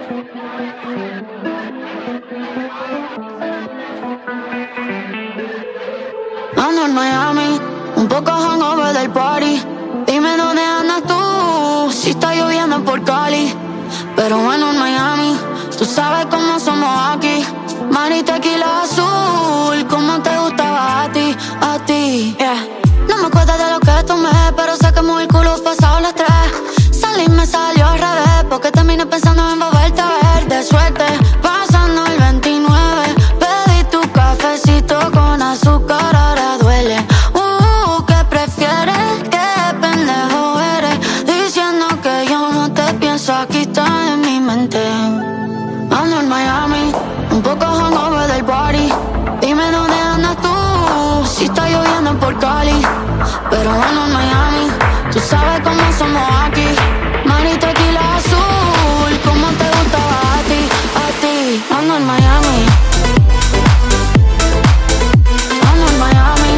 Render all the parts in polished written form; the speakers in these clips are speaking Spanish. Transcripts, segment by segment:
Ando en Miami, un poco hungover del party. Dime dónde andas tú, si está lloviendo por Cali. Pero bueno, en Miami, tú sabes cómo somos aquí. Mar y tequila azul, como te gustaba a ti, yeah. No me acuerdo de lo que tomé, pero sé que muy el culo pasado las 3. Salir me salió al revés, porque terminé pensando en volverte a ver. De suerte, pasando el 29, pedí tu cafecito con azúcar, ahora duele. ¿Qué prefieres? ¿Qué pendejo eres? Diciendo que yo no te pienso, aquí está en mi mente. Ando en Miami, un poco hungover del party. Dime dónde andas tú, si está lloviendo por Cali. Pero bueno, en Miami, tú sabes cómo somos aquí. Mar y tequila azul, como te gustaba a ti. Ando en Miami. Ando en Miami.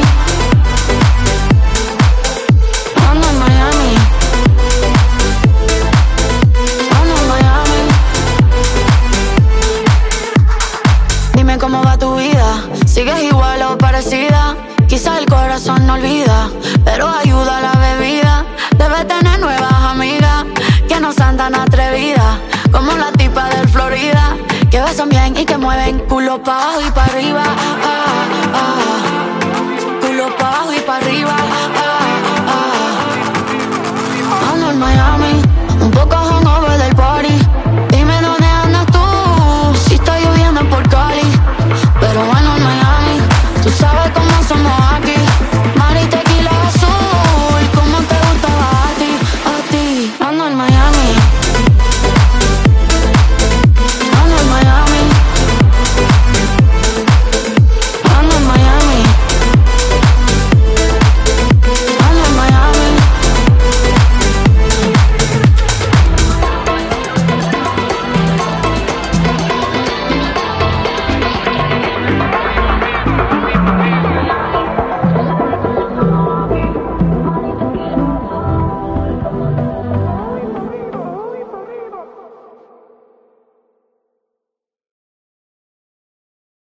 Ando en Miami. Ando en Miami. Dime cómo va tu vida, sigues igual o parecida. Quizás el corazón no olvida, pero ayuda a la bebida. Debes tener nuevas amigas que no sean tan atrevidas como la tipa del Florida, que besan bien y que mueven culo pa' abajo y pa' arriba. Culo pa' abajo y pa' arriba. Ando en Miami, un poco hungover del party.